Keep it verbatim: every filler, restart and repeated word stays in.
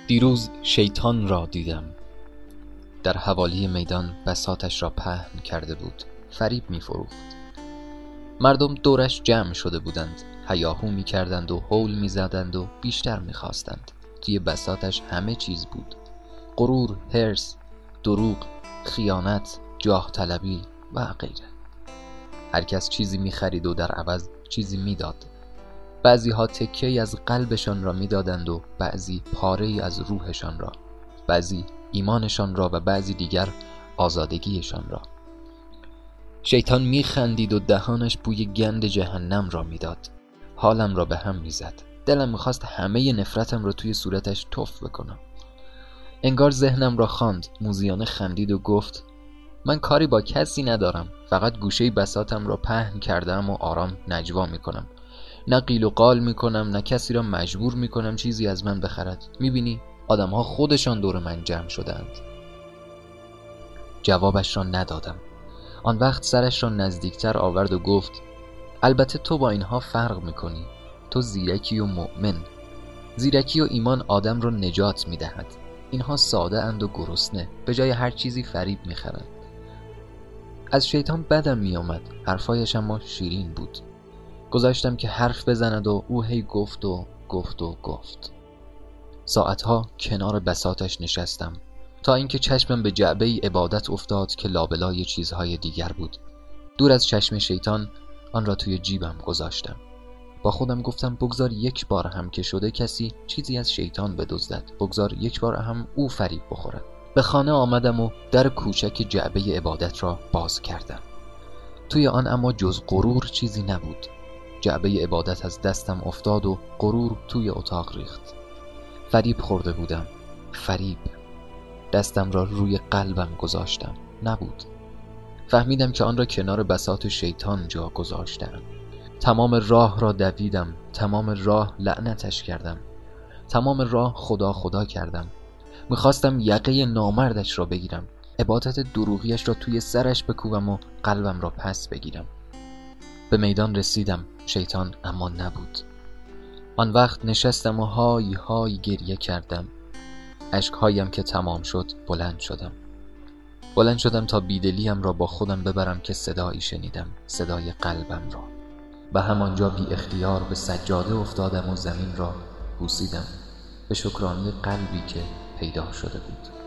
دیروز شیطان را دیدم. در حوالی میدان بساطش را پهن کرده بود. فریب می فروخت. مردم دورش جمع شده بودند. هیاهو می کردند و هول می زدند و بیشتر می خواستند. توی بساطش همه چیز بود. غرور، حرص، دروغ، خیانت، جاه طلبی و غیره. هر کس چیزی می خرید و در عوض چیزی می داد. بعضی ها تکه‌ای از قلبشان را می دادند و بعضی پاره‌ای از روحشان را، بعضی ایمانشان را و بعضی دیگر آزادگیشان را. شیطان می خندید و دهانش بوی گند جهنم را می داد. حالم را به هم می زد. دلم می خواست همه نفرتم را توی صورتش تف بکنم. انگار ذهنم را خواند. موذیانه خندید و گفت: من کاری با کسی ندارم، فقط گوشه بساطم را پهن کردم و آرام نجوا می کنم. نه قیل و قال می کنم، نه کسی را مجبور می کنم چیزی از من بخرد. می بینی آدم ها خودشان دور من جمع شدند. جوابش را ندادم. آن وقت سرش را نزدیکتر آورد و گفت: البته تو با اینها فرق می کنی. تو زیرکی و مؤمن. زیرکی و ایمان آدم را نجات می دهد. اینها ساده اند و گرسنه، به جای هر چیزی فریب می خرند. از شیطان بدم می آمد. حرفایش اما شیرین بود. گذاشتم که حرف بزند و او هی گفت و گفت و گفت. ساعتها کنار بساطش نشستم تا اینکه چشمم به جعبه عبادت افتاد که لابلای چیزهای دیگر بود. دور از چشم شیطان آن را توی جیبم گذاشتم. با خودم گفتم بگذار یک بار هم که شده کسی چیزی از شیطان بدزدد، بگذار یک بار هم او فریب بخورد. به خانه آمدم و در کوچک جعبه عبادت را باز کردم. توی آن اما جز غرور چیزی نبود. جعبه عبادت از دستم افتاد و غرور توی اتاق ریخت. فریب خورده بودم. فریب. دستم را روی قلبم گذاشتم. نبود. فهمیدم که آن را کنار بساط شیطان جا گذاشتم. تمام راه را دویدم. تمام راه لعنتش کردم. تمام راه خدا خدا کردم. میخواستم یقه نامردش را بگیرم. عبادت دروغیش را توی سرش بکوبم و قلبم را پس بگیرم. به میدان رسیدم. شیطان اما نبود. آن وقت نشستم و های های گریه کردم. اشکهایم که تمام شد بلند شدم. بلند شدم تا بیدلیم را با خودم ببرم که صدایی شنیدم. صدای قلبم را. و همانجا بی اختیار به سجاده افتادم و زمین را بوسیدم. به شکرانه قلبی که پیدا شده بود.